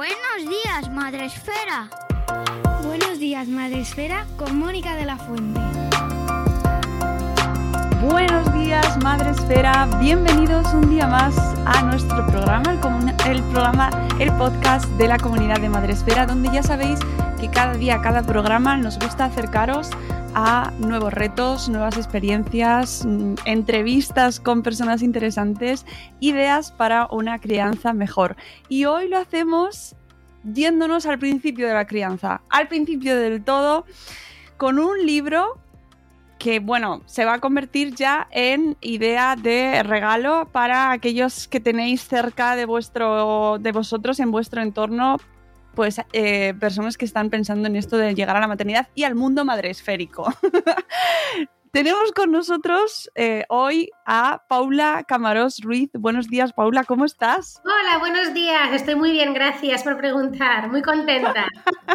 Buenos días, Madre Esfera. Buenos días, Madre Esfera, con Mónica de la Fuente. Buenos días, Madre Esfera. Bienvenidos un día más a nuestro programa, el podcast de la comunidad de Madre Esfera, donde ya sabéis que cada día, cada programa nos gusta acercaros a nuevos retos, nuevas experiencias, entrevistas con personas interesantes, ideas para una crianza mejor. Y hoy lo hacemos yéndonos al principio de la crianza, al principio del todo, con un libro que, bueno, se va a convertir ya en idea de regalo para aquellos que tenéis cerca de vosotros en vuestro entorno, pues personas que están pensando en esto de llegar a la maternidad y al mundo madresférico. Tenemos con nosotros hoy a Paula Camarós Ruiz. Buenos días, Paula, ¿cómo estás? Hola, buenos días. Estoy muy bien, gracias por preguntar. Muy contenta.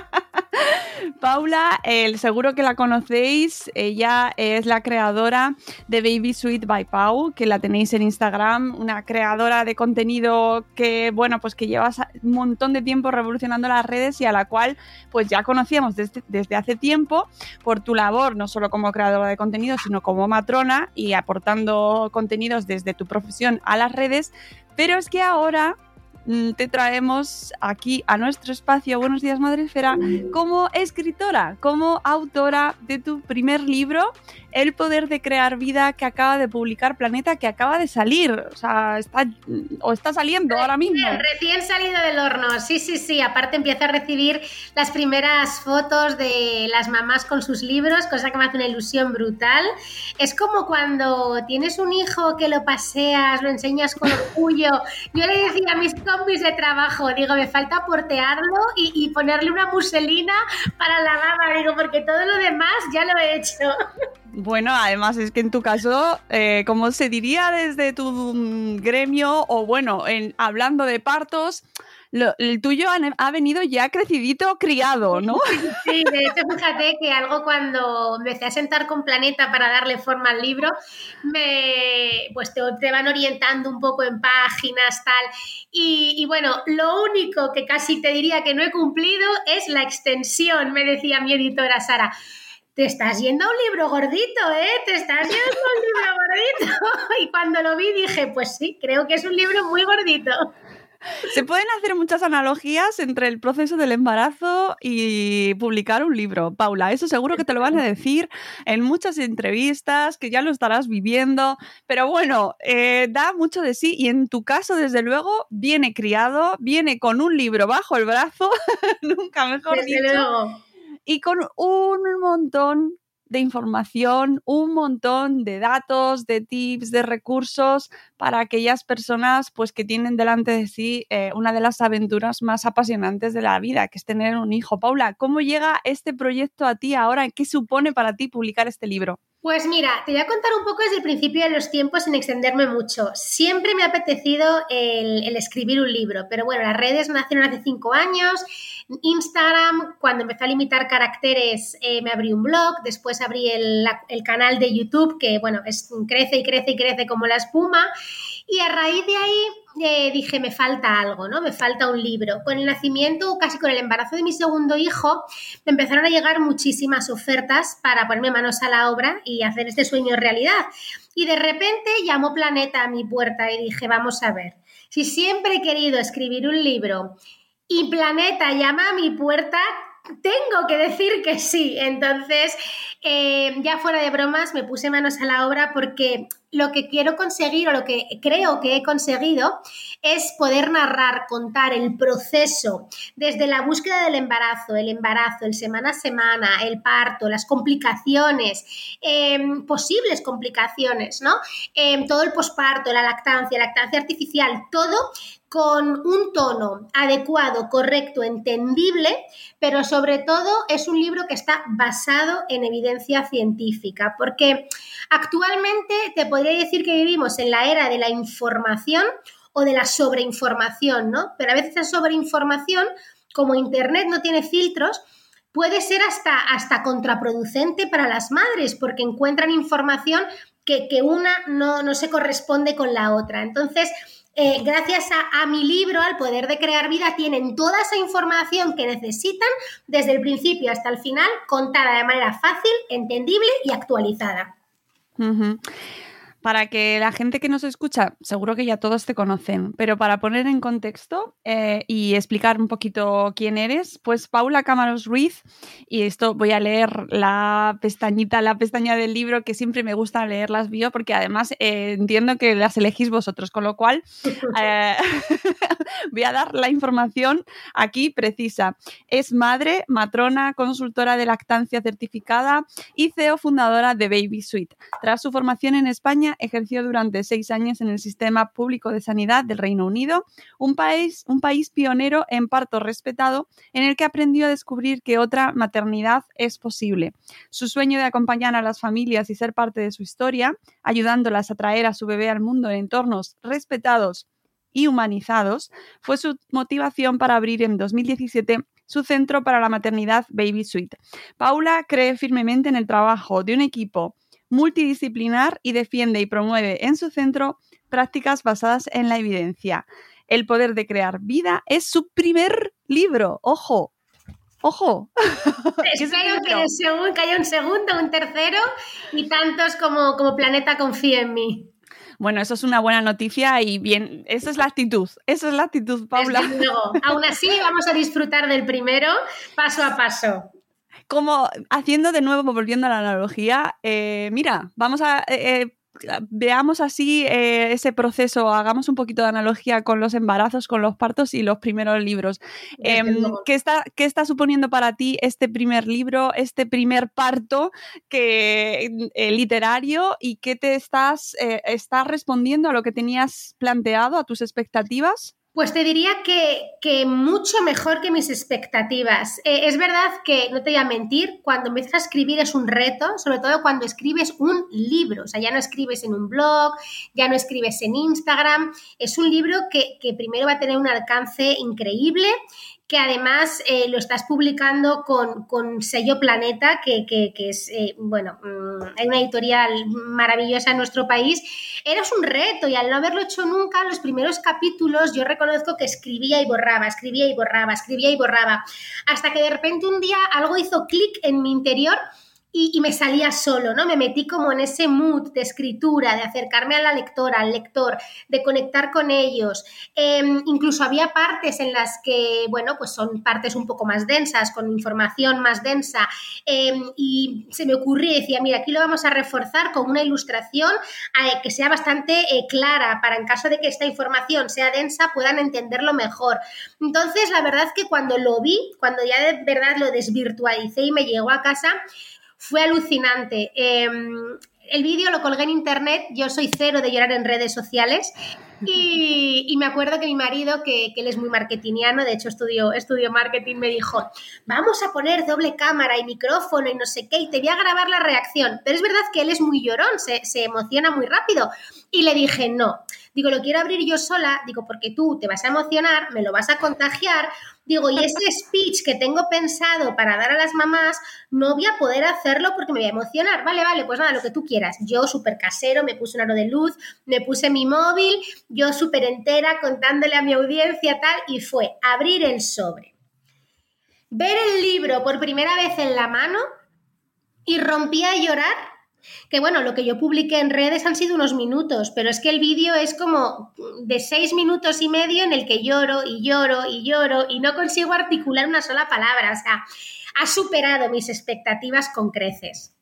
Paula, seguro que la conocéis. Ella es la creadora de Baby Sweet by Pau, que la tenéis en Instagram, una creadora de contenido que, bueno, pues que lleva un montón de tiempo revolucionando las redes y a la cual pues ya conocíamos desde hace tiempo por tu labor, no solo como creadora de contenido, sino como matrona y aportando contenidos desde tu profesión a las redes. Pero es que ahora te traemos aquí a nuestro espacio, Buenos días, Madre Esfera, como escritora, como autora de tu primer libro, El poder de crear vida, que acaba de publicar Planeta, que acaba de salir, o sea, está saliendo ahora mismo. Recién salido del horno, sí, aparte empieza a recibir las primeras fotos de las mamás con sus libros, cosa que me hace una ilusión brutal. Es como cuando tienes un hijo que lo paseas, lo enseñas con orgullo. Yo le decía a mis compis de trabajo, digo, me falta portearlo y ponerle una muselina para la baba, digo, porque todo lo demás ya lo he hecho. Bueno, además es que en tu caso, como se diría desde tu gremio, o bueno, hablando de partos, el tuyo ha venido ya crecidito, criado, ¿no? Sí, de hecho, fíjate que algo cuando empecé a sentar con Planeta para darle forma al libro, pues te van orientando un poco en páginas, tal, y bueno, lo único que casi te diría que no he cumplido es la extensión, me decía mi editora Sara. Te estás yendo a un libro gordito, ¿eh? Te estás yendo a un libro gordito. Y cuando lo vi dije, pues sí, creo que es un libro muy gordito. Se pueden hacer muchas analogías entre el proceso del embarazo y publicar un libro, Paula. Eso seguro que te lo van a decir en muchas entrevistas, que ya lo estarás viviendo. Pero bueno, da mucho de sí y en tu caso, desde luego, viene criado, viene con un libro bajo el brazo, nunca mejor desde dicho. Luego. Y con un montón de información, un montón de datos, de tips, de recursos para aquellas personas pues, que tienen delante de sí una de las aventuras más apasionantes de la vida, que es tener un hijo. Paula, ¿cómo llega este proyecto a ti ahora? ¿Qué supone para ti publicar este libro? Pues mira, te voy a contar un poco desde el principio de los tiempos sin extenderme mucho. Siempre me ha apetecido el escribir un libro, pero bueno, las redes nacieron hace 5 años. Instagram, cuando empecé a limitar caracteres, me abrí un blog, después abrí el canal de YouTube, que bueno, crece y crece y crece como la espuma. Y a raíz de ahí dije, me falta algo, ¿no? Me falta un libro. Con el nacimiento, casi con el embarazo de mi segundo hijo, me empezaron a llegar muchísimas ofertas para ponerme manos a la obra y hacer este sueño realidad. Y de repente llamó Planeta a mi puerta y dije, vamos a ver, si siempre he querido escribir un libro y Planeta llama a mi puerta, tengo que decir que sí. Entonces, ya fuera de bromas, me puse manos a la obra porque lo que quiero conseguir o lo que creo que he conseguido es poder narrar, contar el proceso desde la búsqueda del embarazo, el semana a semana, el parto, las complicaciones, posibles complicaciones, ¿no? Todo el posparto, la lactancia artificial, todo con un tono adecuado, correcto, entendible, pero sobre todo es un libro que está basado en evidencia científica, porque actualmente te podría decir que vivimos en la era de la información o de la sobreinformación, ¿no? Pero a veces la sobreinformación, como Internet no tiene filtros, puede ser hasta contraproducente para las madres porque encuentran información que una no se corresponde con la otra. Entonces, gracias a mi libro, al poder de crear vida, tienen toda esa información que necesitan desde el principio hasta el final, contada de manera fácil, entendible y actualizada. Uh-huh. Para que la gente que nos escucha, seguro que ya todos te conocen, pero para poner en contexto y explicar un poquito quién eres, pues Paula Cámaros Ruiz, y esto voy a leer la pestaña del libro, que siempre me gusta leer las bio, porque además entiendo que las elegís vosotros, con lo cual voy a dar la información aquí precisa. Es madre, matrona, consultora de lactancia certificada y CEO fundadora de Baby Sweet. Tras su formación en España, ejerció durante 6 años en el Sistema Público de Sanidad del Reino Unido, un país pionero en parto respetado, en el que aprendió a descubrir que otra maternidad es posible. Su sueño de acompañar a las familias y ser parte de su historia, ayudándolas a traer a su bebé al mundo en entornos respetados y humanizados, fue su motivación para abrir en 2017 su centro para la maternidad Baby Sweet. Paula cree firmemente en el trabajo de un equipo multidisciplinar y defiende y promueve en su centro prácticas basadas en la evidencia. El poder de crear vida es su primer libro. ¡Ojo! ¡Ojo! Espero que haya un segundo, un tercero y tantos como Planeta confía en mí. Bueno, eso es una buena noticia y bien, esa es la actitud, Paula. Desde luego. Aún así, vamos a disfrutar del primero paso a paso. Como haciendo de nuevo, volviendo a la analogía, mira, vamos a... veamos así ese proceso, hagamos un poquito de analogía con los embarazos, con los partos y los primeros libros. ¿Qué está suponiendo para ti este primer libro, este primer parto literario, y qué te estás respondiendo a lo que tenías planteado, a tus expectativas? Pues te diría que mucho mejor que mis expectativas. Es verdad que, no te voy a mentir, cuando empiezas a escribir es un reto, sobre todo cuando escribes un libro. O sea, ya no escribes en un blog, ya no escribes en Instagram. Es un libro que primero va a tener un alcance increíble, que además lo estás publicando con sello Planeta, que es, hay una editorial maravillosa en nuestro país. Era un reto y al no haberlo hecho nunca, los primeros capítulos yo reconozco que escribía y borraba, hasta que de repente un día algo hizo clic en mi interior y me salía solo, ¿no? Me metí como en ese mood de escritura, de acercarme a la lectora, al lector, de conectar con ellos. Incluso había partes en las que, pues son partes un poco más densas, con información más densa, y se me ocurría y decía, mira, aquí lo vamos a reforzar con una ilustración que sea bastante clara, para en caso de que esta información sea densa puedan entenderlo mejor. Entonces, la verdad es que cuando lo vi, cuando ya de verdad lo desvirtualicé y me llegó a casa, fue alucinante. El vídeo lo colgué en internet, yo soy cero de llorar en redes sociales y me acuerdo que mi marido, que él es muy marketingiano, de hecho estudió marketing, me dijo, vamos a poner doble cámara y micrófono y no sé qué, y te voy a grabar la reacción. Pero es verdad que él es muy llorón, se emociona muy rápido. Y le dije, no. Digo, lo quiero abrir yo sola, digo, porque tú te vas a emocionar, me lo vas a contagiar. Digo, y ese speech que tengo pensado para dar a las mamás, no voy a poder hacerlo porque me voy a emocionar. Vale, pues nada, lo que tú quieras. Yo súper casero, me puse un aro de luz, me puse mi móvil, yo súper entera contándole a mi audiencia tal, y fue abrir el sobre, ver el libro por primera vez en la mano y rompí a llorar. Que lo que yo publiqué en redes han sido unos minutos, pero es que el vídeo es como de 6 minutos y medio en el que lloro y no consigo articular una sola palabra. O sea, ha superado mis expectativas con creces.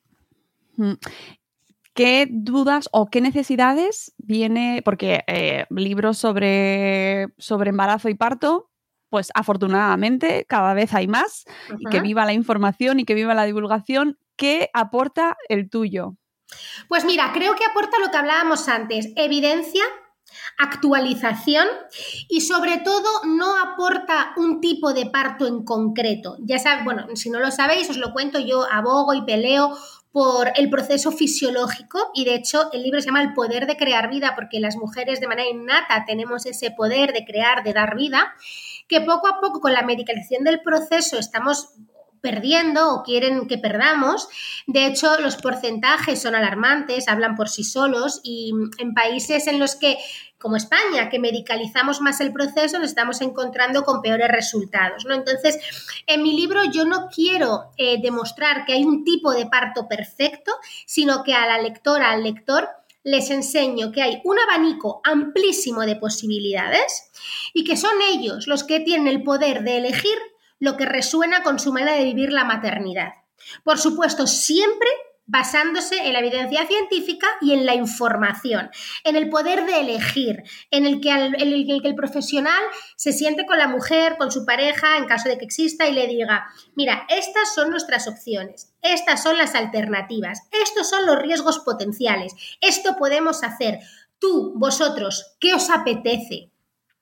¿Qué dudas o qué necesidades viene? Porque libros sobre embarazo y parto, pues afortunadamente cada vez hay más. Uh-huh. Y que viva la información y que viva la divulgación. ¿Qué aporta el tuyo? Pues mira, creo que aporta lo que hablábamos antes, evidencia, actualización y sobre todo no aporta un tipo de parto en concreto. Ya sabes, si no lo sabéis, os lo cuento, yo abogo y peleo por el proceso fisiológico y de hecho el libro se llama El poder de crear vida, porque las mujeres de manera innata tenemos ese poder de crear, de dar vida, que poco a poco con la medicalización del proceso estamos perdiendo o quieren que perdamos. De hecho, los porcentajes son alarmantes, hablan por sí solos, y en países en los que, como España, que medicalizamos más el proceso, nos estamos encontrando con peores resultados, ¿no? Entonces, en mi libro yo no quiero demostrar que hay un tipo de parto perfecto, sino que a la lectora, al lector, les enseño que hay un abanico amplísimo de posibilidades y que son ellos los que tienen el poder de elegir lo que resuena con su manera de vivir la maternidad. Por supuesto, siempre basándose en la evidencia científica y en la información, en el poder de elegir, en el que el profesional se siente con la mujer, con su pareja, en caso de que exista, y le diga: mira, estas son nuestras opciones, estas son las alternativas, estos son los riesgos potenciales, esto podemos hacer. Tú, vosotros, ¿qué os apetece?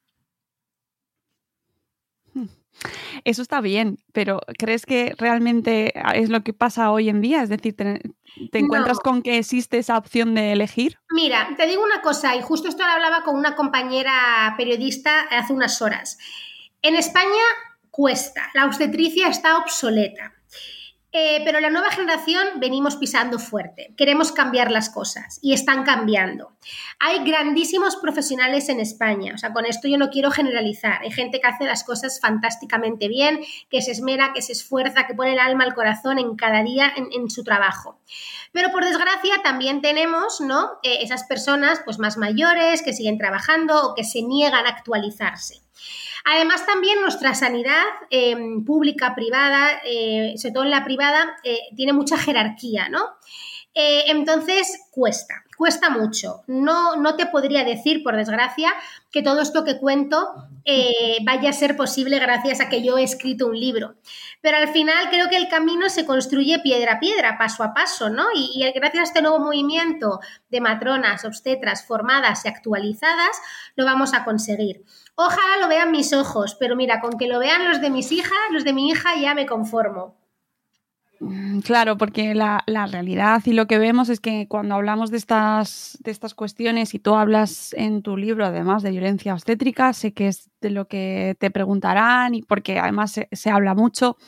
Eso está bien, pero ¿crees que realmente es lo que pasa hoy en día? Es decir, ¿te encuentras con que existe esa opción de elegir? Mira, te digo una cosa, y justo esto lo hablaba con una compañera periodista hace unas horas. En España cuesta, la obstetricia está obsoleta. Pero la nueva generación venimos pisando fuerte, queremos cambiar las cosas y están cambiando. Hay grandísimos profesionales en España, o sea, con esto yo no quiero generalizar, hay gente que hace las cosas fantásticamente bien, que se esmera, que se esfuerza, que pone el alma al corazón en cada día en su trabajo. Pero por desgracia también tenemos, ¿no?, esas personas pues más mayores que siguen trabajando o que se niegan a actualizarse. Además, también nuestra sanidad pública, privada, sobre todo en la privada, tiene mucha jerarquía, ¿no? Entonces, cuesta mucho. No te podría decir, por desgracia, que todo esto que cuento vaya a ser posible gracias a que yo he escrito un libro. Pero al final creo que el camino se construye piedra a piedra, paso a paso, ¿no? Y gracias a este nuevo movimiento de matronas, obstetras formadas y actualizadas, lo vamos a conseguir. Ojalá lo vean mis ojos, pero mira, con que lo vean los de mis hijas, los de mi hija, ya me conformo. Claro, porque la realidad y lo que vemos es que cuando hablamos de estas cuestiones, y tú hablas en tu libro además de violencia obstétrica, sé que es de lo que te preguntarán, y porque además se habla mucho.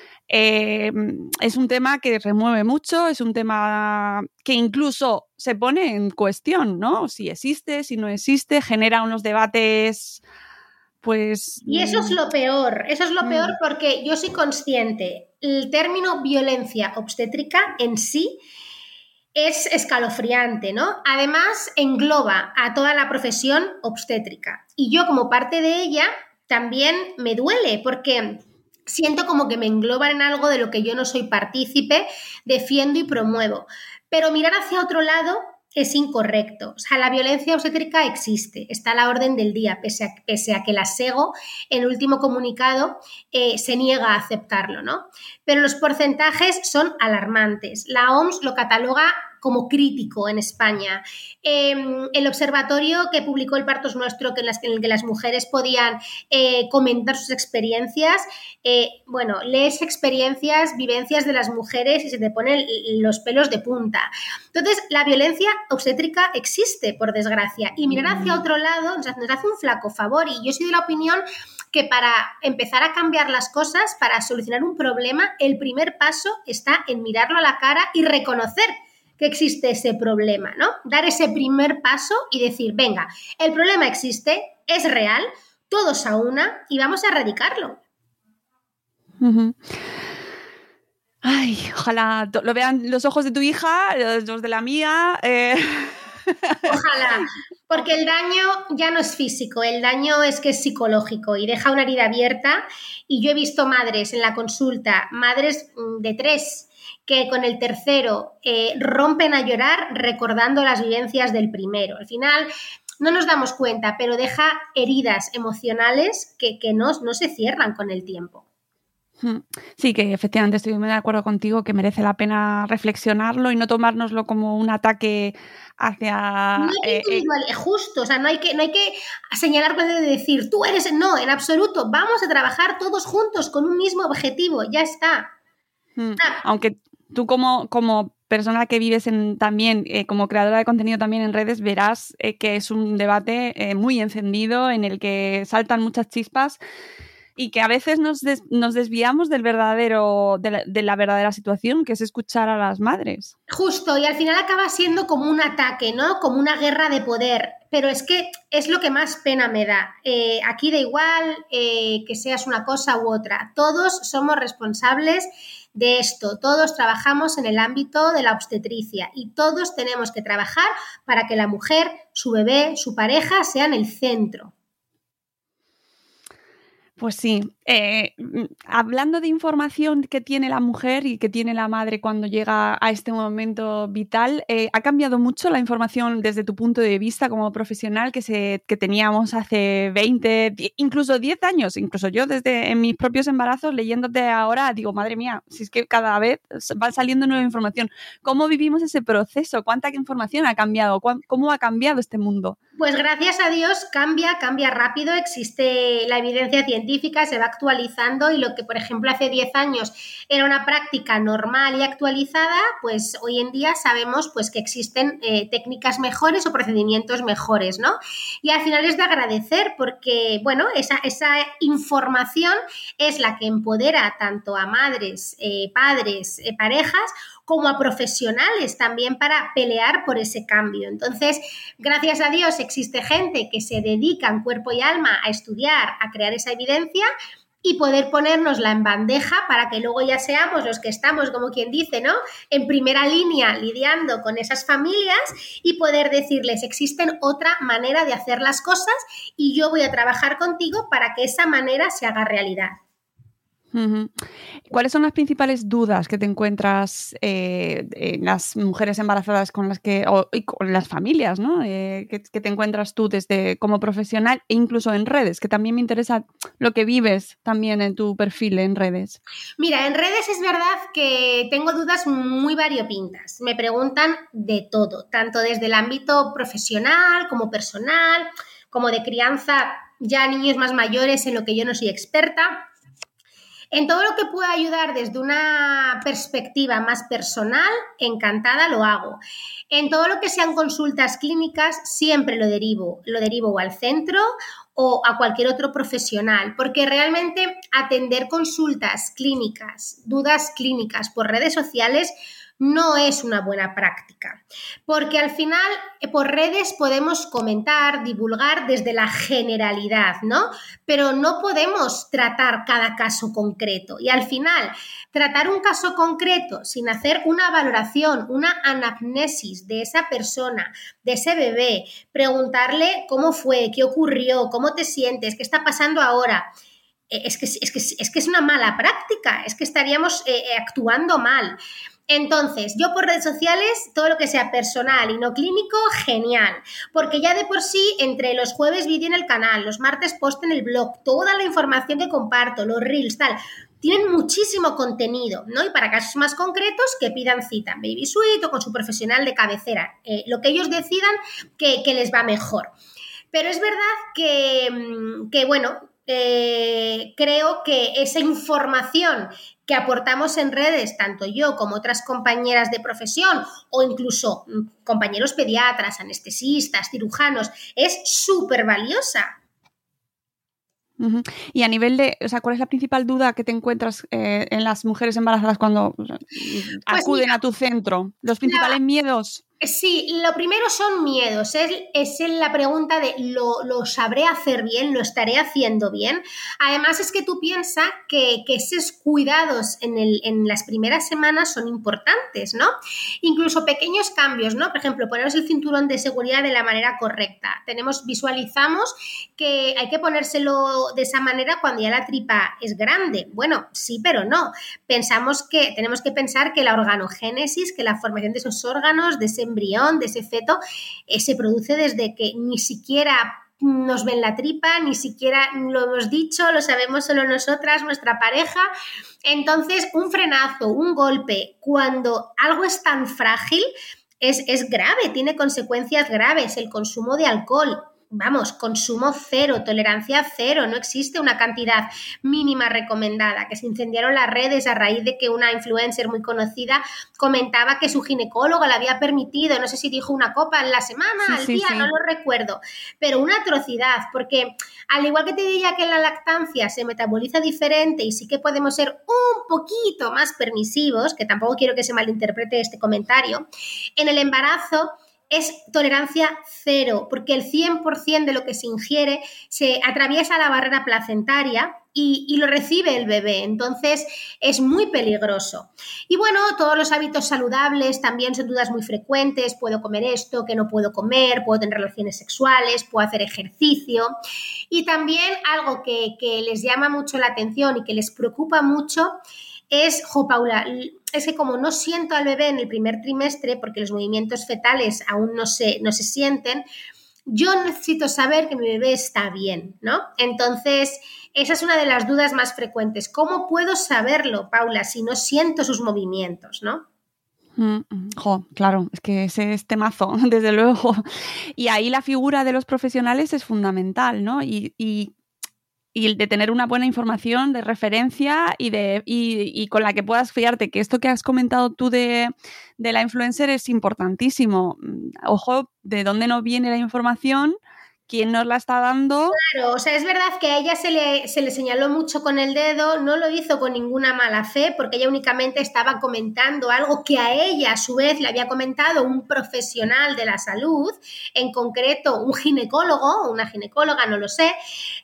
Es un tema que remueve mucho, es un tema que incluso se pone en cuestión, ¿no? Si existe, si no existe, genera unos debates, pues... Y eso es lo peor porque yo soy consciente, el término violencia obstétrica en sí es escalofriante, ¿no? Además, engloba a toda la profesión obstétrica. Y yo, como parte de ella, también me duele porque siento como que me engloban en algo de lo que yo no soy partícipe, defiendo y promuevo. Pero mirar hacia otro lado es incorrecto. O sea, la violencia obstétrica existe, está a la orden del día, pese a que la SEGO, en el último comunicado, se niega a aceptarlo, ¿no? Pero los porcentajes son alarmantes. La OMS lo cataloga como crítico en España. El observatorio que publicó El parto es nuestro, en el que las mujeres podían comentar sus experiencias, lees experiencias, vivencias de las mujeres y se te ponen los pelos de punta. Entonces, la violencia obstétrica existe, por desgracia, y mirar hacia otro lado nos hace un flaco favor, y yo soy de la opinión que para empezar a cambiar las cosas, para solucionar un problema, el primer paso está en mirarlo a la cara y reconocer que existe ese problema, ¿no? Dar ese primer paso y decir, venga, el problema existe, es real, todos a una y vamos a erradicarlo. Uh-huh. Ay, ojalá lo vean los ojos de tu hija, los de la mía. Ojalá, porque el daño ya no es físico, el daño es que es psicológico y deja una herida abierta. Y yo he visto madres en la consulta, madres de 3, que con el tercero rompen a llorar recordando las vivencias del primero. Al final no nos damos cuenta, pero deja heridas emocionales que no se cierran con el tiempo. Sí, que efectivamente estoy muy de acuerdo contigo, que merece la pena reflexionarlo y no tomárnoslo como un ataque hacia... No hay que individual, justo, o sea, no hay que señalar de decir, tú eres... No, en absoluto, vamos a trabajar todos juntos con un mismo objetivo, ya está. Aunque tú como persona que vives también, como creadora de contenido también en redes, verás que es un debate muy encendido en el que saltan muchas chispas. y que a veces nos desviamos de la verdadera situación, que es escuchar a las madres. Justo, y al final acaba siendo como un ataque, ¿no? Como una guerra de poder, pero es que es lo que más pena me da. Aquí da igual que seas una cosa u otra, todos somos responsables de esto, todos trabajamos en el ámbito de la obstetricia y todos tenemos que trabajar para que la mujer, su bebé, su pareja sean el centro. Pues sí, hablando de información que tiene la mujer y que tiene la madre cuando llega a este momento vital, ¿ha cambiado mucho la información desde tu punto de vista como profesional que teníamos hace 20, incluso 10 años? Incluso yo en mis propios embarazos, leyéndote ahora, digo, madre mía, si es que cada vez va saliendo nueva información. ¿Cómo vivimos ese proceso? ¿Cuánta información ha cambiado? ¿Cómo ha cambiado este mundo? Pues gracias a Dios cambia rápido, existe la evidencia científica, se va actualizando y lo que, por ejemplo, hace 10 años era una práctica normal y actualizada, pues hoy en día sabemos pues, que existen técnicas mejores o procedimientos mejores, ¿no? Y al final es de agradecer porque, bueno, esa información es la que empodera tanto a madres, padres, parejas, como a profesionales también para pelear por ese cambio. Entonces, gracias a Dios existe gente que se dedica en cuerpo y alma a estudiar, a crear esa evidencia y poder ponérnosla en bandeja para que luego ya seamos los que estamos, como quien dice, ¿no? En primera línea lidiando con esas familias y poder decirles, existen otra manera de hacer las cosas y yo voy a trabajar contigo para que esa manera se haga realidad. ¿Cuáles son las principales dudas que te encuentras en las mujeres embarazadas con y con las familias, ¿no? Que te encuentras tú como profesional e incluso en redes? Que también me interesa lo que vives también en tu perfil en redes. Mira, en redes es verdad que tengo dudas muy variopintas. Me preguntan de todo, tanto desde el ámbito profesional como personal, como de crianza ya niños más mayores en lo que yo no soy experta. En todo lo que pueda ayudar desde una perspectiva más personal, encantada lo hago. En todo lo que sean consultas clínicas, siempre lo derivo o al centro o a cualquier otro profesional, porque realmente atender consultas clínicas, dudas clínicas por redes sociales no es una buena práctica, porque al final por redes podemos comentar, divulgar desde la generalidad, ¿no? Pero no podemos tratar cada caso concreto y al final tratar un caso concreto sin hacer una valoración, una anamnesis de esa persona, de ese bebé, preguntarle cómo fue, qué ocurrió, cómo te sientes, qué está pasando ahora. Es que es una mala práctica, es que estaríamos actuando mal. Entonces, yo por redes sociales, todo lo que sea personal y no clínico, genial, porque ya de por sí, entre los jueves vídeo en el canal, los martes post en el blog, toda la información que comparto, los reels, tal, tienen muchísimo contenido, ¿no? Y para casos más concretos, que pidan cita en Baby Suite o con su profesional de cabecera, lo que ellos decidan que les va mejor. Pero es verdad que bueno, creo que esa información que aportamos en redes, tanto yo como otras compañeras de profesión o incluso compañeros pediatras, anestesistas, cirujanos, es súper valiosa. Y a nivel ¿cuál es la principal duda que te encuentras en las mujeres embarazadas cuando acuden a tu centro? ¿Los principales miedos? Sí, lo primero son miedos, es la pregunta de ¿lo sabré hacer bien? ¿Lo estaré haciendo bien? Además es que tú piensas que esos cuidados en las primeras semanas son importantes, ¿no? Incluso pequeños cambios, ¿no? Por ejemplo, ponernos el cinturón de seguridad de la manera correcta. Visualizamos que hay que ponérselo de esa manera cuando ya la tripa es grande. Bueno, sí, pero no. Tenemos que pensar que la organogénesis, que la formación de esos órganos, de ese embrión, de ese feto, se produce desde que ni siquiera nos ven la tripa, ni siquiera lo hemos dicho, lo sabemos solo nosotras, nuestra pareja. Entonces, un frenazo, un golpe, cuando algo es tan frágil, es grave, tiene consecuencias graves. El consumo de alcohol, vamos, consumo cero, tolerancia cero, no existe una cantidad mínima recomendada, que se incendiaron las redes a raíz de que una influencer muy conocida comentaba que su ginecólogo le había permitido, no sé si dijo una copa en la semana, al día, no lo recuerdo, pero una atrocidad, porque al igual que te diría que en la lactancia se metaboliza diferente y sí que podemos ser un poquito más permisivos, que tampoco quiero que se malinterprete este comentario, en el embarazo es tolerancia cero, porque el 100% de lo que se ingiere se atraviesa la barrera placentaria y lo recibe el bebé, entonces es muy peligroso. Y bueno, todos los hábitos saludables también son dudas muy frecuentes, puedo comer esto, que no puedo comer, puedo tener relaciones sexuales, puedo hacer ejercicio, y también algo que les llama mucho la atención y que les preocupa mucho es, Paula, es que como no siento al bebé en el primer trimestre, porque los movimientos fetales aún no se sienten, yo necesito saber que mi bebé está bien, ¿no? Entonces, esa es una de las dudas más frecuentes. ¿Cómo puedo saberlo, Paula, si no siento sus movimientos, ¿no? Claro, es que ese es temazo, desde luego. Y ahí la figura de los profesionales es fundamental, ¿no? Y el de tener una buena información de referencia y con la que puedas fiarte, que esto que has comentado tú de la influencer es importantísimo. Ojo, de dónde nos viene la información, quién nos la está dando. Claro, o sea, es verdad que a ella se le señaló mucho con el dedo, no lo hizo con ninguna mala fe, porque ella únicamente estaba comentando algo que a ella, a su vez, le había comentado un profesional de la salud, en concreto un ginecólogo o una ginecóloga, no lo sé,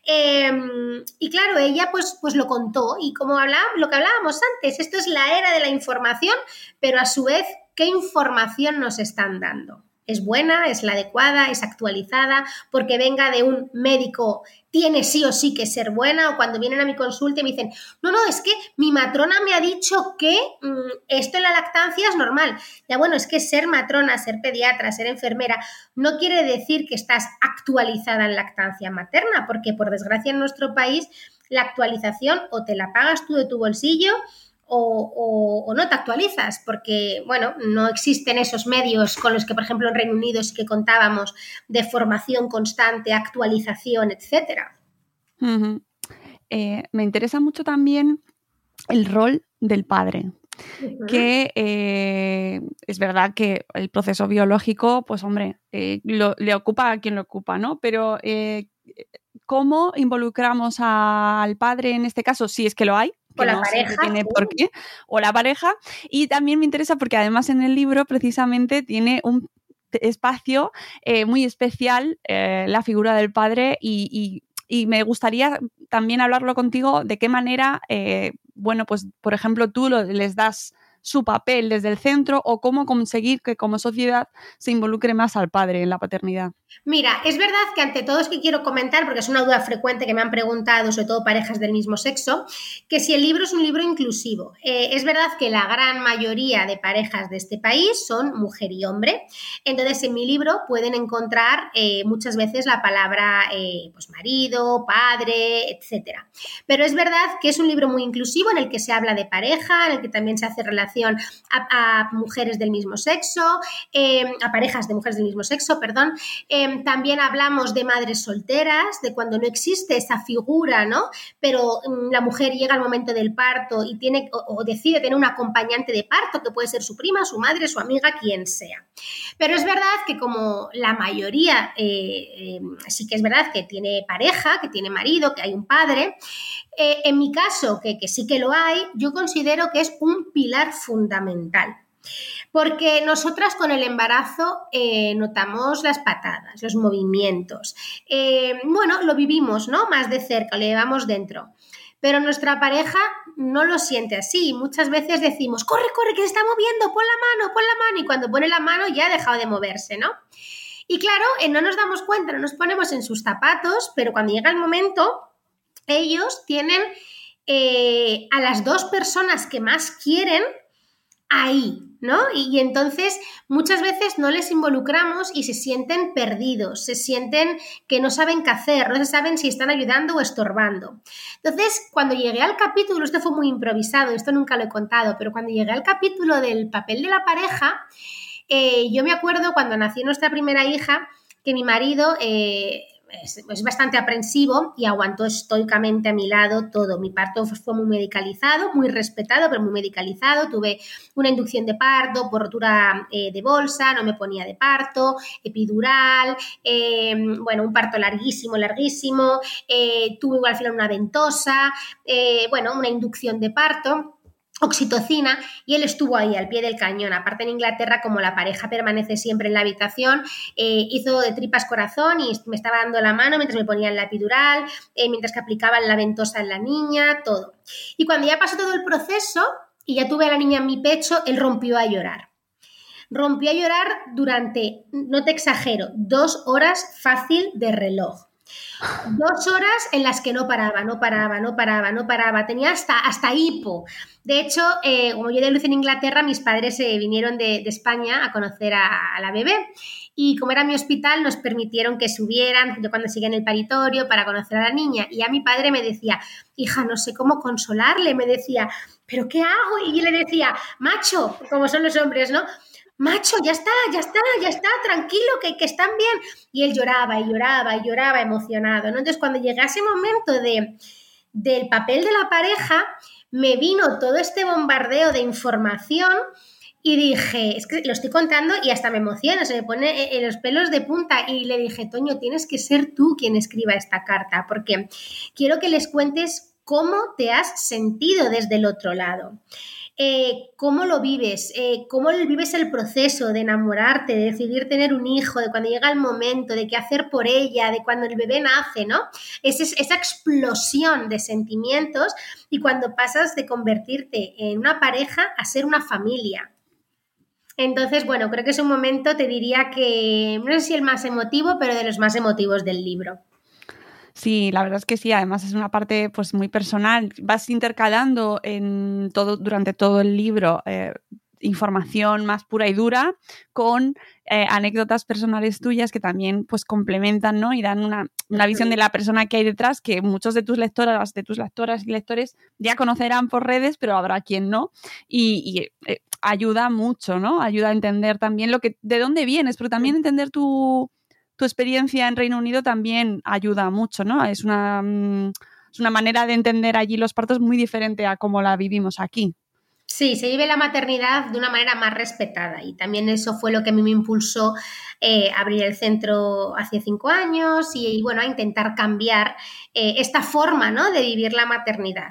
y claro, ella pues lo contó, y como lo que hablábamos antes, esto es la era de la información, pero a su vez, ¿qué información nos están dando? ¿Es buena? ¿Es la adecuada? ¿Es actualizada? Porque venga de un médico, tiene sí o sí que ser buena, o cuando vienen a mi consulta y me dicen, no, es que mi matrona me ha dicho que esto en la lactancia es normal. Ya bueno, es que ser matrona, ser pediatra, ser enfermera, no quiere decir que estás actualizada en lactancia materna, porque por desgracia en nuestro país la actualización o te la pagas tú de tu bolsillo o no te actualizas, porque, bueno, no existen esos medios con los que, por ejemplo, en Reino Unido sí que contábamos de formación constante, actualización, etcétera. Uh-huh. Me interesa mucho también el rol del padre. Uh-huh. Que es verdad que el proceso biológico, pues hombre, le ocupa a quien lo ocupa, ¿no? Pero ¿cómo involucramos al padre en este caso? Si es que lo hay. Que o la no pareja, tiene por qué, o la pareja, y también me interesa porque además en el libro precisamente tiene un espacio muy especial, la figura del padre, y me gustaría también hablarlo contigo de qué manera, bueno, pues por ejemplo tú les das su papel desde el centro, o cómo conseguir que como sociedad se involucre más al padre en la paternidad. Mira, es verdad que ante todo es que quiero comentar, porque es una duda frecuente que me han preguntado, sobre todo parejas del mismo sexo, que si el libro es un libro inclusivo. Es verdad que la gran mayoría de parejas de este país son mujer y hombre, entonces en mi libro pueden encontrar muchas veces la palabra pues marido, padre, etcétera. Pero es verdad que es un libro muy inclusivo en el que se habla de pareja, en el que también se hace relación a mujeres del mismo sexo, a parejas de mujeres del mismo sexo, perdón. También hablamos de madres solteras, de cuando no existe esa figura, ¿no? Pero la mujer llega al momento del parto y tiene o decide tener un acompañante de parto, que puede ser su prima, su madre, su amiga, quien sea. Pero es verdad que como la mayoría sí que es verdad que tiene pareja, que tiene marido, que hay un padre, en mi caso, que sí que lo hay, yo considero que es un pilar fundamental. Porque nosotras con el embarazo notamos las patadas, los movimientos. Bueno, lo vivimos, ¿no? Más de cerca, lo llevamos dentro. Pero nuestra pareja no lo siente así. Muchas veces decimos, corre, que se está moviendo, pon la mano. Y cuando pone la mano ya ha dejado de moverse, ¿no? Y claro, no nos damos cuenta, no nos ponemos en sus zapatos, pero cuando llega el momento, ellos tienen a las dos personas que más quieren ahí, ¿no? Y entonces muchas veces no les involucramos y se sienten perdidos, se sienten que no saben qué hacer, no saben si están ayudando o estorbando. Entonces, cuando llegué al capítulo, esto fue muy improvisado, esto nunca lo he contado, pero cuando llegué al capítulo del papel de la pareja, yo me acuerdo cuando nació nuestra primera hija, que mi marido es bastante aprensivo y aguantó estoicamente a mi lado todo. Mi parto fue muy medicalizado, muy respetado, pero muy medicalizado. Tuve una inducción de parto por rotura de bolsa, no me ponía de parto, epidural, un parto larguísimo, tuve al final una ventosa, una inducción de parto, oxitocina, y él estuvo ahí al pie del cañón. Aparte, en Inglaterra, como la pareja permanece siempre en la habitación, hizo de tripas corazón y me estaba dando la mano mientras me ponían la epidural, mientras que aplicaban la ventosa en la niña, todo. Y cuando ya pasó todo el proceso y ya tuve a la niña en mi pecho, él rompió a llorar. Rompió a llorar durante, no te exagero, 2 horas fácil de reloj. 2 horas en las que no paraba. Tenía hasta hipo. De hecho, como yo de luz en Inglaterra, mis padres vinieron de España a conocer a la bebé. Y como era mi hospital, nos permitieron que subieran, yo cuando seguía en el paritorio, para conocer a la niña. Y a mi padre me decía, hija, no sé cómo consolarle. Me decía, ¿pero qué hago? Y yo le decía, macho, como son los hombres, ¿no? Macho, ya está, tranquilo, que están bien. Y él lloraba emocionado, ¿no? Entonces, cuando llegué a ese momento del papel de la pareja, me vino todo este bombardeo de información y dije, es que lo estoy contando y hasta me emociona, se me pone los pelos de punta, y le dije, Toño, tienes que ser tú quien escriba esta carta, porque quiero que les cuentes cómo te has sentido desde el otro lado. ¿Cómo lo vives? ¿Cómo vives el proceso de enamorarte, de decidir tener un hijo, de cuando llega el momento, de qué hacer por ella, de cuando el bebé nace, ¿no? Esa explosión de sentimientos, y cuando pasas de convertirte en una pareja a ser una familia. Entonces, creo que es un momento, te diría que, no sé si el más emotivo, pero de los más emotivos del libro. Sí, la verdad es que sí, además es una parte pues muy personal. Vas intercalando durante todo el libro información más pura y dura con anécdotas personales tuyas que también pues complementan, ¿no? Y dan una visión de la persona que hay detrás, que muchos de tus lectoras y lectores ya conocerán por redes, pero habrá quien no, y ayuda mucho, ¿no? Ayuda a entender también de dónde vienes, pero también entender tu experiencia en Reino Unido también ayuda mucho, ¿no? Es una manera de entender allí los partos muy diferente a cómo la vivimos aquí. Sí, se vive la maternidad de una manera más respetada, y también eso fue lo que a mí me impulsó a abrir el centro hace 5 años y a intentar cambiar esta forma, ¿no?, de vivir la maternidad.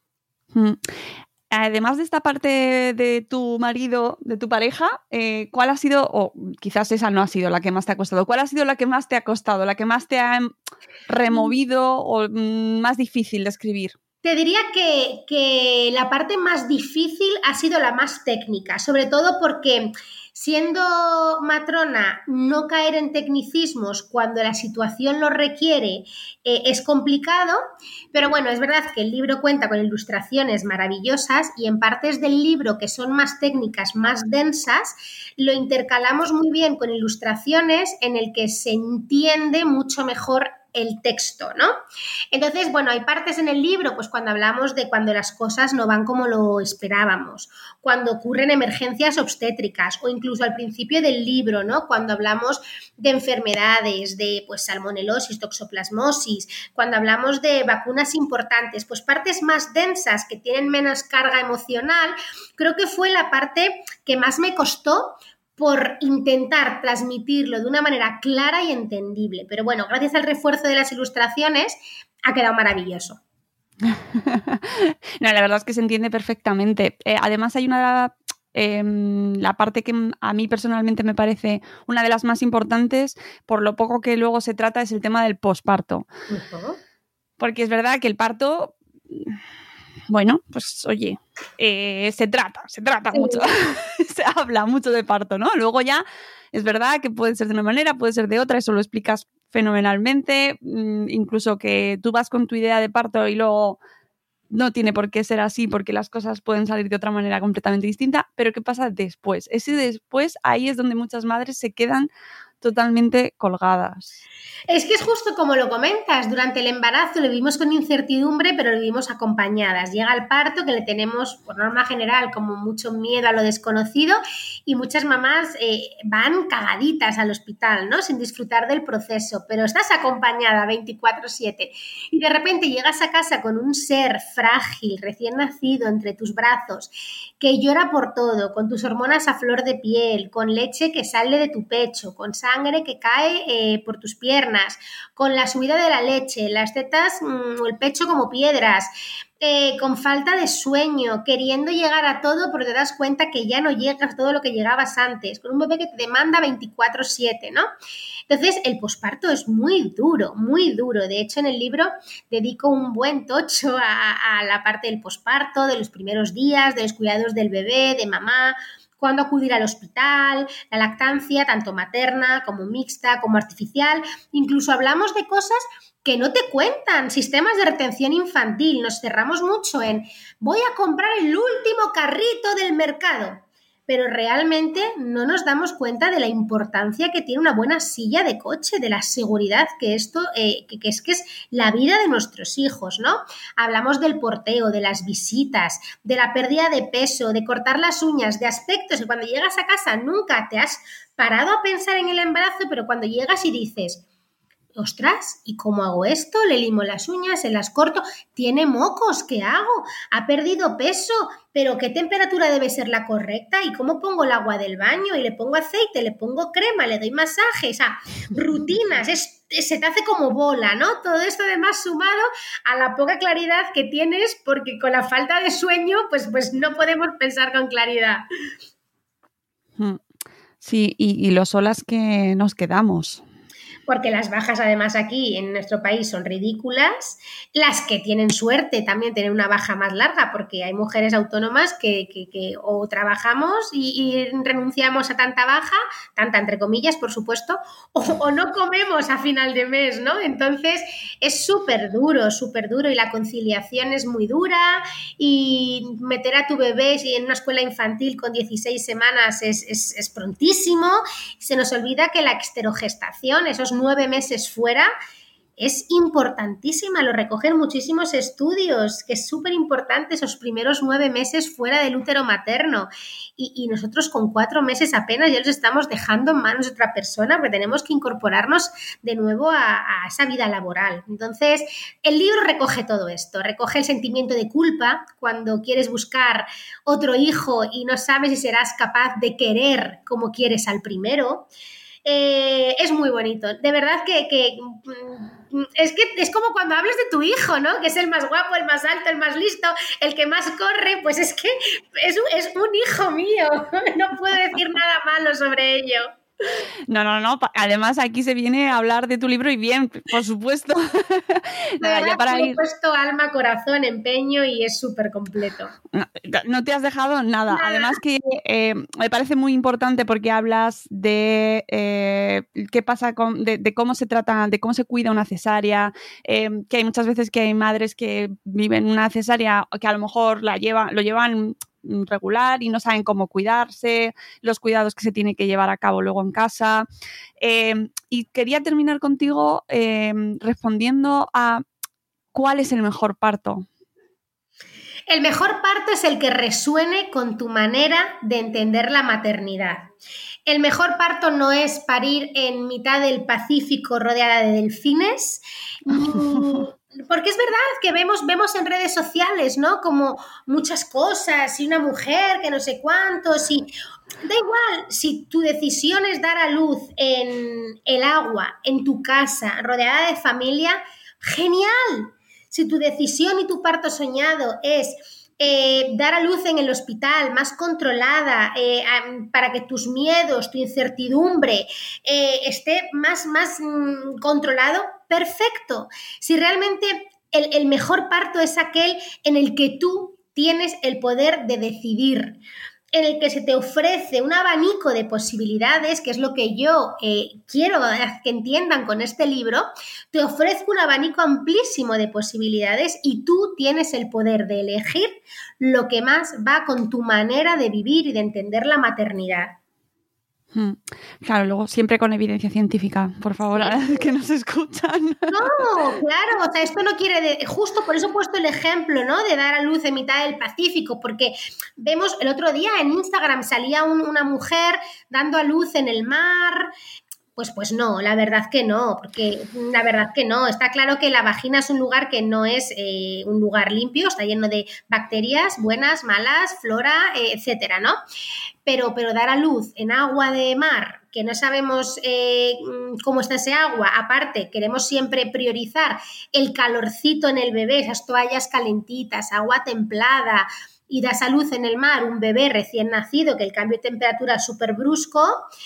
Además de esta parte de tu marido, de tu pareja, ¿cuál ha sido, o quizás esa no ha sido la que más te ha costado, cuál ha sido la que más te ha costado, la que más te ha removido o más difícil de escribir? Te diría que la parte más difícil ha sido la más técnica, sobre todo porque, siendo matrona, no caer en tecnicismos cuando la situación lo requiere es complicado, pero es verdad que el libro cuenta con ilustraciones maravillosas, y en partes del libro que son más técnicas, más densas, lo intercalamos muy bien con ilustraciones en el que se entiende mucho mejor el texto, ¿no? Entonces, hay partes en el libro, pues cuando hablamos de cuando las cosas no van como lo esperábamos, cuando ocurren emergencias obstétricas, o incluso al principio del libro, ¿no?, cuando hablamos de enfermedades, de salmonelosis, toxoplasmosis, cuando hablamos de vacunas importantes, pues partes más densas que tienen menos carga emocional. Creo que fue la parte que más me costó, por intentar transmitirlo de una manera clara y entendible. Pero gracias al refuerzo de las ilustraciones ha quedado maravilloso. No, la verdad es que se entiende perfectamente. Además, hay la parte que a mí personalmente me parece una de las más importantes, por lo poco que luego se trata, es el tema del posparto. Uh-huh. Porque es verdad que el parto, pues oye, se trata mucho, se habla mucho de parto, ¿no? Luego ya es verdad que puede ser de una manera, puede ser de otra, eso lo explicas fenomenalmente, incluso que tú vas con tu idea de parto y luego no tiene por qué ser así, porque las cosas pueden salir de otra manera completamente distinta. Pero ¿qué pasa después? Ese después, ahí es donde muchas madres se quedan totalmente colgadas. Es que es justo como lo comentas, durante el embarazo lo vivimos con incertidumbre, pero lo vivimos acompañadas. Llega el parto, que le tenemos, por norma general, como mucho miedo a lo desconocido, y muchas mamás van cagaditas al hospital, ¿no? Sin disfrutar del proceso, pero estás acompañada 24/7 y de repente llegas a casa con un ser frágil, recién nacido entre tus brazos, que llora por todo, con tus hormonas a flor de piel, con leche que sale de tu pecho, con sangre que cae por tus piernas, con la subida de la leche, las tetas o el pecho como piedras, con falta de sueño, queriendo llegar a todo, pero te das cuenta que ya no llegas a todo lo que llegabas antes, con un bebé que te demanda 24/7, ¿no? Entonces, el posparto es muy duro, muy duro. De hecho, en el libro dedico un buen tocho a la parte del posparto, de los primeros días, de los cuidados del bebé, de mamá, cuándo acudir al hospital, la lactancia, tanto materna como mixta, como artificial. Incluso hablamos de cosas que no te cuentan, sistemas de retención infantil. Nos cerramos mucho en voy a comprar el último carrito del mercado, pero realmente no nos damos cuenta de la importancia que tiene una buena silla de coche, de la seguridad que esto, que es la vida de nuestros hijos, ¿no? Hablamos del porteo, de las visitas, de la pérdida de peso, de cortar las uñas, de aspectos que cuando llegas a casa nunca te has parado a pensar en el embarazo, pero cuando llegas y dices, ostras, ¿y cómo hago esto? Le limo las uñas, se las corto, tiene mocos, ¿qué hago? Ha perdido peso, pero ¿qué temperatura debe ser la correcta? ¿Y cómo pongo el agua del baño? Y le pongo aceite, le pongo crema, le doy masaje, o sea, rutinas, se te hace como bola, ¿no? Todo esto además sumado a la poca claridad que tienes, porque con la falta de sueño, pues no podemos pensar con claridad. Sí, y lo solas que nos quedamos. Porque las bajas además aquí en nuestro país son ridículas. Las que tienen suerte también tienen una baja más larga, porque hay mujeres autónomas que o trabajamos y renunciamos a tanta baja, tanta entre comillas, por supuesto, o no comemos a final de mes, ¿no? Entonces es súper duro y la conciliación es muy dura, y meter a tu bebé en una escuela infantil con 16 semanas es prontísimo. Se nos olvida que la esterogestación, esos 9 meses fuera, es importantísima, lo recogen muchísimos estudios, que es súper importante esos primeros 9 meses fuera del útero materno, y nosotros con 4 meses apenas ya los estamos dejando en manos de otra persona, porque tenemos que incorporarnos de nuevo a esa vida laboral. Entonces, el libro recoge todo esto, recoge el sentimiento de culpa cuando quieres buscar otro hijo y no sabes si serás capaz de querer como quieres al primero. Es muy bonito, de verdad que es como cuando hablas de tu hijo, ¿no? Que es el más guapo, el más alto, el más listo, el que más corre, pues es que es un hijo mío, no puedo decir nada malo sobre ello. No. Además, aquí se viene a hablar de tu libro y bien, por supuesto. Nada, ya para ir. He puesto alma, corazón, empeño y es súper completo. No te has dejado nada. Además que me parece muy importante porque hablas de qué pasa de cómo se trata, de cómo se cuida una cesárea, que hay muchas veces que hay madres que viven una cesárea que a lo mejor lo llevan regular y no saben cómo cuidarse, los cuidados que se tiene que llevar a cabo luego en casa. Y quería terminar contigo respondiendo a ¿cuál es el mejor parto? El mejor parto es el que resuene con tu manera de entender la maternidad. El mejor parto no es parir en mitad del Pacífico rodeada de delfines, porque es verdad que vemos en redes sociales, ¿no? Como muchas cosas, y una mujer que no sé cuántos, y da igual, si tu decisión es dar a luz en el agua, en tu casa, rodeada de familia, ¡genial! Si tu decisión y tu parto soñado es dar a luz en el hospital, más controlada, para que tus miedos, tu incertidumbre esté más controlado, perfecto. Si realmente el mejor parto es aquel en el que tú tienes el poder de decidir, en el que se te ofrece un abanico de posibilidades, que es lo que yo quiero que entiendan con este libro, te ofrezco un abanico amplísimo de posibilidades y tú tienes el poder de elegir lo que más va con tu manera de vivir y de entender la maternidad. Claro, luego siempre con evidencia científica, por favor, a las que nos escuchan. No, claro, o sea, esto no quiere... justo por eso he puesto el ejemplo, ¿no? De dar a luz en mitad del Pacífico, porque vemos el otro día en Instagram salía una mujer dando a luz en el mar. Pues no, la verdad que no, porque la verdad que no. Está claro que la vagina es un lugar que no es un lugar limpio, está lleno de bacterias buenas, malas, flora, etcétera, ¿no? Pero dar a luz en agua de mar, que no sabemos cómo está ese agua, aparte queremos siempre priorizar el calorcito en el bebé, esas toallas calentitas, agua templada, y das a luz en el mar un bebé recién nacido, que el cambio de temperatura es súper brusco,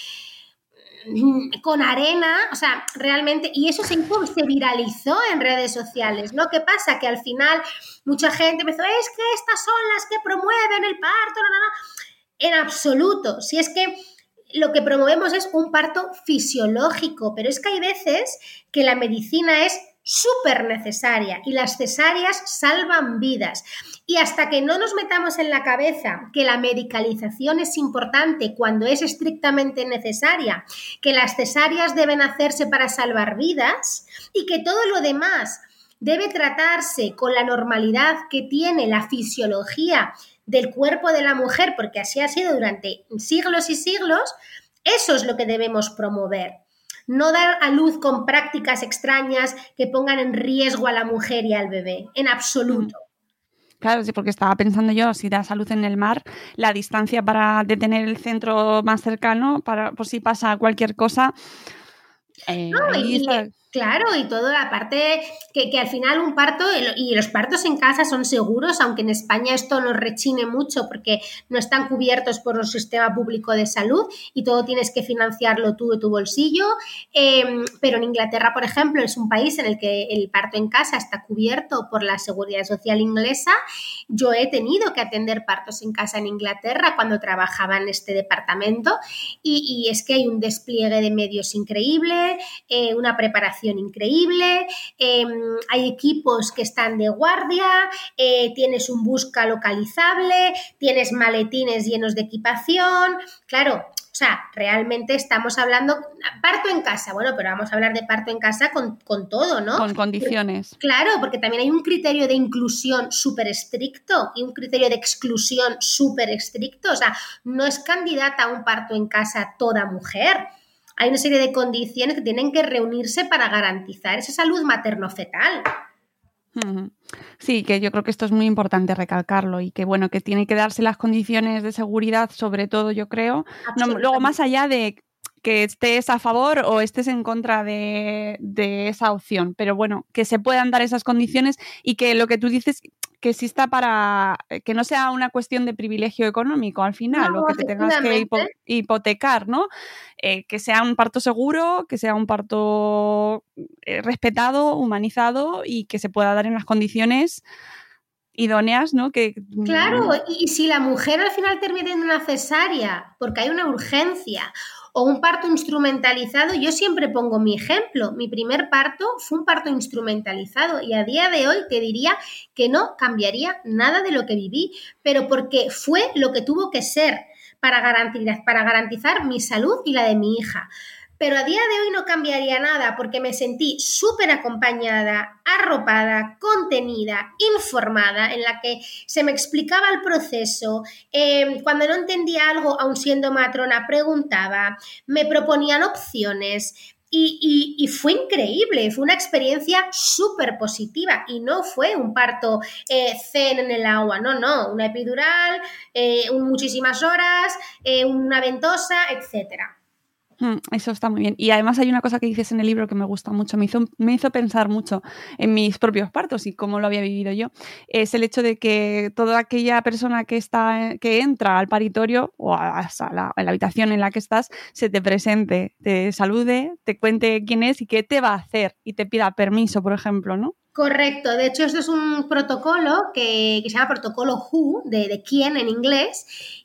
con arena, o sea, realmente, y eso se viralizó en redes sociales, ¿no? ¿Qué pasa? Que al final mucha gente empezó, es que estas son las que promueven el parto, no. En absoluto, si es que lo que promovemos es un parto fisiológico, pero es que hay veces que la medicina es súper necesaria y las cesáreas salvan vidas. Y hasta que no nos metamos en la cabeza que la medicalización es importante cuando es estrictamente necesaria, que las cesáreas deben hacerse para salvar vidas y que todo lo demás debe tratarse con la normalidad que tiene la fisiología del cuerpo de la mujer, porque así ha sido durante siglos y siglos, eso es lo que debemos promover. No dar a luz con prácticas extrañas que pongan en riesgo a la mujer y al bebé, en absoluto. Claro, sí, porque estaba pensando yo, si das a luz en el mar, la distancia para detener el centro más cercano, por si pasa cualquier cosa... Claro, y todo, aparte que al final un parto, y los partos en casa son seguros, aunque en España esto nos rechine mucho porque no están cubiertos por un sistema público de salud y todo tienes que financiarlo tú de tu bolsillo, pero en Inglaterra, por ejemplo, es un país en el que el parto en casa está cubierto por la Seguridad Social inglesa. Yo he tenido que atender partos en casa en Inglaterra cuando trabajaba en este departamento y es que hay un despliegue de medios increíble, una preparación increíble, hay equipos que están de guardia, tienes un busca localizable, tienes maletines llenos de equipación, claro. O sea, realmente estamos hablando parto en casa, bueno, pero vamos a hablar de parto en casa con todo, ¿no? Con condiciones. Claro, porque también hay un criterio de inclusión súper estricto y un criterio de exclusión súper estricto. O sea, no es candidata a un parto en casa toda mujer. Hay una serie de condiciones que tienen que reunirse para garantizar esa salud materno-fetal. Sí, que yo creo que esto es muy importante recalcarlo y que bueno, que tiene que darse las condiciones de seguridad, sobre todo yo creo, luego más allá de que estés a favor o estés en contra de esa opción, pero bueno, que se puedan dar esas condiciones y que lo que tú dices, que exista para que no sea una cuestión de privilegio económico al final, o que te tengas que hipotecar, ¿no? Que sea un parto seguro, que sea un parto respetado, humanizado y que se pueda dar en las condiciones idóneas, ¿no? Claro, y si la mujer al final termina en una cesárea porque hay una urgencia o un parto instrumentalizado, yo siempre pongo mi ejemplo. Mi primer parto fue un parto instrumentalizado y a día de hoy te diría que no cambiaría nada de lo que viví, pero porque fue lo que tuvo que ser para garantizar mi salud y la de mi hija. Pero a día de hoy no cambiaría nada porque me sentí súper acompañada, arropada, contenida, informada, en la que se me explicaba el proceso. Cuando no entendía algo, aun siendo matrona, preguntaba, me proponían opciones y fue increíble, fue una experiencia súper positiva y no fue un parto zen en el agua, no, una epidural, muchísimas horas, una ventosa, etcétera. Eso está muy bien. Y además hay una cosa que dices en el libro que me gusta mucho, me hizo pensar mucho en mis propios partos y cómo lo había vivido yo. Es el hecho de que toda aquella persona que entra al paritorio o a la habitación en la que estás, se te presente, te salude, te cuente quién es y qué te va a hacer y te pida permiso, por ejemplo, ¿no? Correcto, de hecho esto es un protocolo que se llama protocolo WHO, de quién en inglés,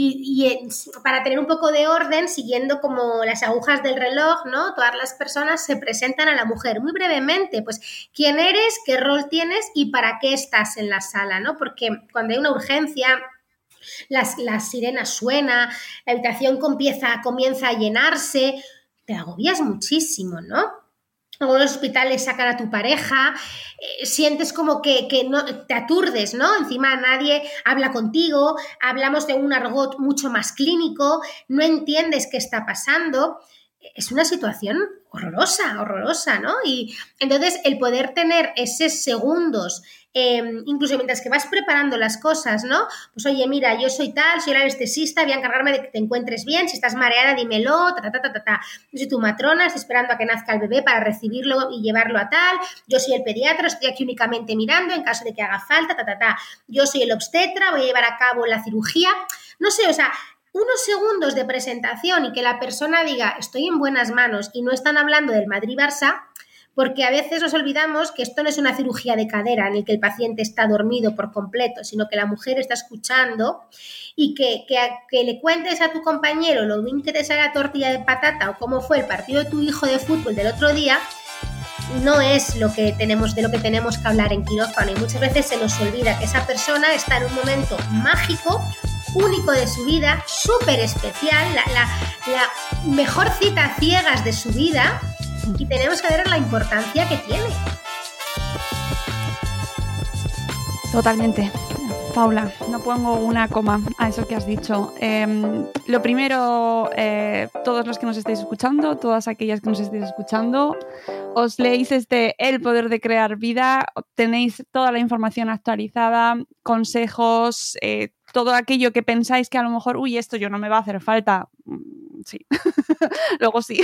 y para tener un poco de orden, siguiendo como las agujas del reloj, ¿no? Todas las personas se presentan a la mujer muy brevemente, pues quién eres, qué rol tienes y para qué estás en la sala, ¿no? Porque cuando hay una urgencia la sirena suena, la habitación comienza a llenarse, te agobias muchísimo, ¿no? En los hospitales sacan a tu pareja, sientes como que no, te aturdes, ¿no? Encima nadie habla contigo, hablamos de un argot mucho más clínico, no entiendes qué está pasando. Es una situación horrorosa, ¿no? Y entonces el poder tener esos segundos, incluso mientras que vas preparando las cosas, ¿no? Pues oye, mira, yo soy tal, soy el anestesista, voy a encargarme de que te encuentres bien, si estás mareada, dímelo, Yo soy tu matrona, estoy esperando a que nazca el bebé para recibirlo y llevarlo a tal, yo soy el pediatra, estoy aquí únicamente mirando en caso de que haga falta, Yo soy el obstetra, voy a llevar a cabo la cirugía, no sé, o sea, unos segundos de presentación y que la persona diga estoy en buenas manos y no están hablando del Madrid-Barça, porque a veces nos olvidamos que esto no es una cirugía de cadera en el que el paciente está dormido por completo, sino que la mujer está escuchando y que le cuentes a tu compañero lo bien que te sale la tortilla de patata o cómo fue el partido de tu hijo de fútbol del otro día, no es de lo que tenemos que hablar en quirófano, y muchas veces se nos olvida que esa persona está en un momento mágico, único de su vida, súper especial, la mejor cita a ciegas de su vida, y tenemos que ver la importancia que tiene. Totalmente. Paula, no pongo una coma a eso que has dicho. Lo primero, todos los que nos estáis escuchando, todas aquellas que nos estáis escuchando, os leéis El poder de crear vida, tenéis toda la información actualizada, consejos, todo aquello que pensáis que a lo mejor, esto yo no me va a hacer falta. Sí, luego sí.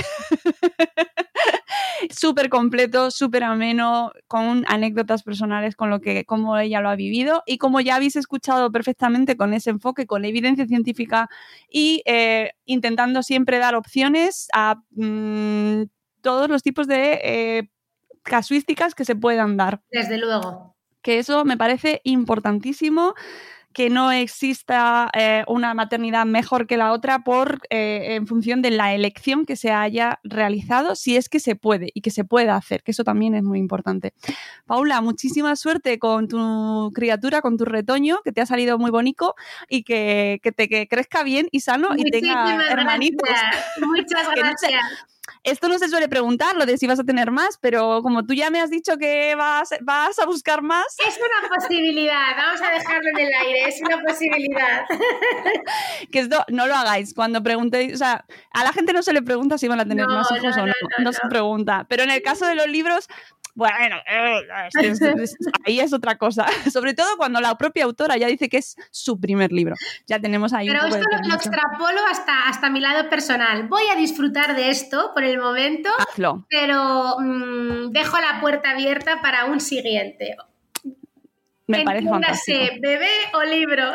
Súper completo, súper ameno, con anécdotas personales con cómo ella lo ha vivido, y como ya habéis escuchado perfectamente, con ese enfoque, con evidencia científica y intentando siempre dar opciones a todos los tipos de casuísticas que se puedan dar. Desde luego. Que eso me parece importantísimo, que no exista una maternidad mejor que la otra en función de la elección que se haya realizado, si es que se puede y que se pueda hacer, que eso también es muy importante. Paula, muchísima suerte con tu criatura, con tu retoño, que te ha salido muy bonito y que crezca bien y sano y tenga hermanitos. Muchas gracias. Esto no se suele preguntar, lo de si vas a tener más, pero como tú ya me has dicho que vas a buscar más... Es una posibilidad, vamos a dejarlo en el aire, es una posibilidad. Que esto no lo hagáis cuando preguntéis, o sea, a la gente no se le pregunta si van a tener más hijos o no se pregunta, pero en el caso de los libros... Bueno, ahí es otra cosa. Sobre todo cuando la propia autora ya dice que es su primer libro. Ya tenemos ahí pero un poco de esto lo extrapolo hasta mi lado personal. Voy a disfrutar de esto por el momento. Hazlo. Pero dejo la puerta abierta para un siguiente. Me parece fantástico. ¿Bebé o libro?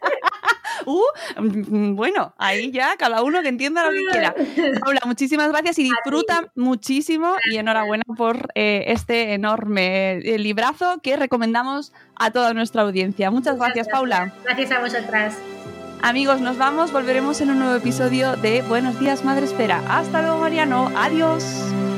Bueno, ahí ya cada uno que entienda lo que quiera. Paula, muchísimas gracias y disfruta muchísimo. Gracias. Y enhorabuena por este enorme librazo que recomendamos a toda nuestra audiencia. Muchas gracias, Paula. Gracias a vosotras. Amigos, nos vamos. Volveremos en un nuevo episodio de Buenos Días, Madre Esfera. Hasta luego, Mariano. Adiós.